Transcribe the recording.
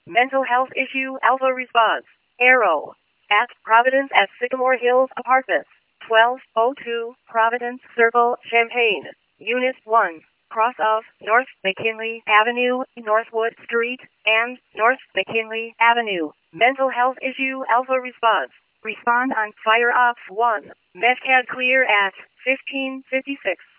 Mental health issue Alpha response. Arrow. At Providence at Sycamore Hills Apartments. 1202 Providence Circle, Champaign. Unit 1. Cross of North McKinley Avenue, Northwood Street, and North McKinley Avenue. Mental health issue Alpha response. Respond on Fire Ops 1. Medcad clear at 1556.